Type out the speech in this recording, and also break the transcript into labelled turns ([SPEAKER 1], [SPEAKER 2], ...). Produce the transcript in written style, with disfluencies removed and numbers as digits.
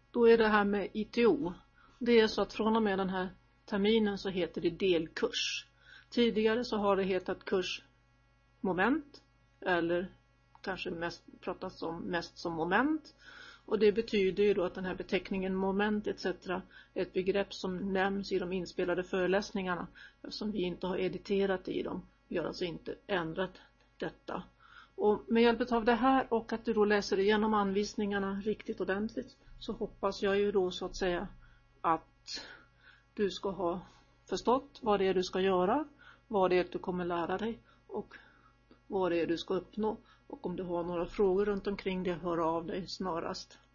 [SPEAKER 1] Då är det här med ITO. Det är så att från och med den här terminen så heter det delkurs. Tidigare så har det hetat kursmoment eller kanske pratas om mest som moment. Och det betyder ju då att den här beteckningen moment etc. är ett begrepp som nämns i de inspelade föreläsningarna eftersom vi inte har editerat i dem. Vi har alltså inte ändrat detta. Och med hjälp av det här och att du då läser igenom anvisningarna riktigt ordentligt så hoppas jag ju då så att säga att du ska ha förstått vad det är du ska göra, vad det är du kommer lära dig och vad det är du ska uppnå. Och om du har några frågor runt omkring det, hör av dig snarast.